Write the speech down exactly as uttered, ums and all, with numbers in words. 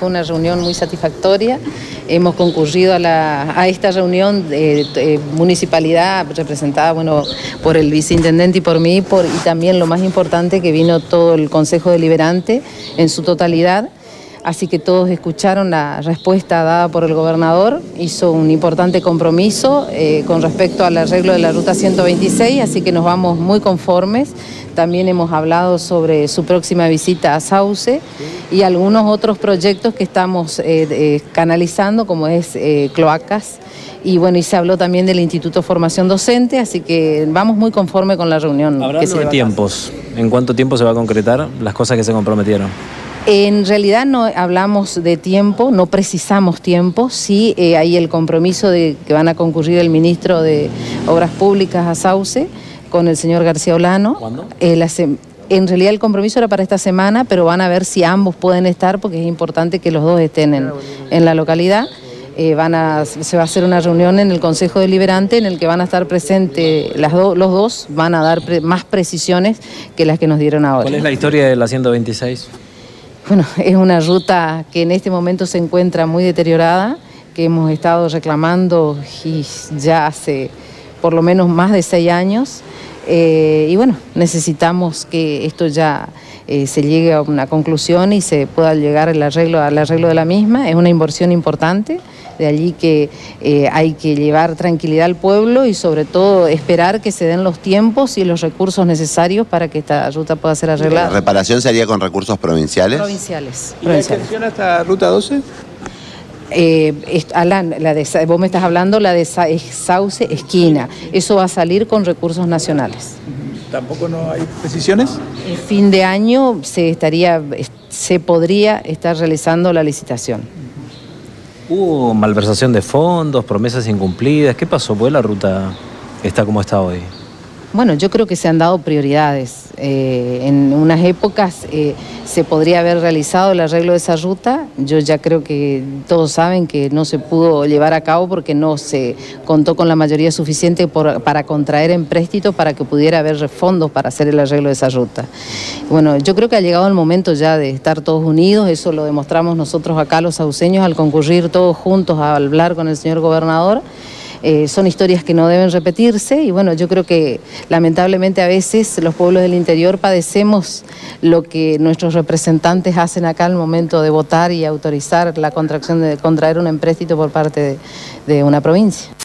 fue una reunión muy satisfactoria. Hemos concurrido a, la, a esta reunión de, de municipalidad representada bueno, por el viceintendente y por mí, por, y también lo más importante que vino todo el Consejo Deliberante en su totalidad. Así que todos escucharon la respuesta dada por el gobernador, hizo un importante compromiso eh, con respecto al arreglo de la ruta ciento veintiséis, así que nos vamos muy conformes. También hemos hablado sobre su próxima visita a Sauce y algunos otros proyectos que estamos eh, eh, canalizando, como es eh, cloacas. Y bueno, y se habló también del Instituto de Formación Docente, así que vamos muy conformes con la reunión. Hablando de tiempos, ¿en cuánto tiempo se va a concretar las cosas que se comprometieron? En realidad no hablamos de tiempo, no precisamos tiempo, sí eh, hay el compromiso de que van a concurrir el ministro de Obras Públicas a Sauce con el señor García Olano. ¿Cuándo? Eh, la en realidad el compromiso era para esta semana, pero van a ver si ambos pueden estar porque es importante que los dos estén en, en la localidad. Eh, van a, se va a hacer una reunión en el Consejo Deliberante en el que van a estar presentes las do, los dos, van a dar pre, más precisiones que las que nos dieron ahora. ¿Cuál es la historia de la ciento veintiséis? Bueno, es una ruta que en este momento se encuentra muy deteriorada, que hemos estado reclamando y ya hace por lo menos más de seis años. Eh, y bueno, necesitamos que esto ya eh, se llegue a una conclusión y se pueda llegar al arreglo, al arreglo de la misma. Es una inversión importante, de allí que eh, hay que llevar tranquilidad al pueblo y sobre todo esperar que se den los tiempos y los recursos necesarios para que esta ruta pueda ser arreglada. ¿La reparación se haría con recursos provinciales? Provinciales. ¿Y la extensión hasta Ruta doce? Eh, Alan, la de, vos me estás hablando la de Sauce esquina, eso va a salir con recursos nacionales. ¿Tampoco no hay precisiones? El fin de año se, estaría, se podría estar realizando la licitación. ¿Hubo malversación de fondos, promesas incumplidas? ¿Qué pasó? ¿Por qué la ruta está como está hoy? Bueno, yo creo que se han dado prioridades. Eh, en unas épocas eh, se podría haber realizado el arreglo de esa ruta. Yo ya creo que todos saben que no se pudo llevar a cabo porque no se contó con la mayoría suficiente por, para contraer empréstito para que pudiera haber fondos para hacer el arreglo de esa ruta. Bueno, yo creo que ha llegado el momento ya de estar todos unidos. Eso lo demostramos nosotros acá los sauceños al concurrir todos juntos a hablar con el señor gobernador. Eh, son historias que no deben repetirse y bueno, yo creo que lamentablemente a veces los pueblos del interior padecemos lo que nuestros representantes hacen acá al momento de votar y autorizar la contracción de contraer un empréstito por parte de, de una provincia.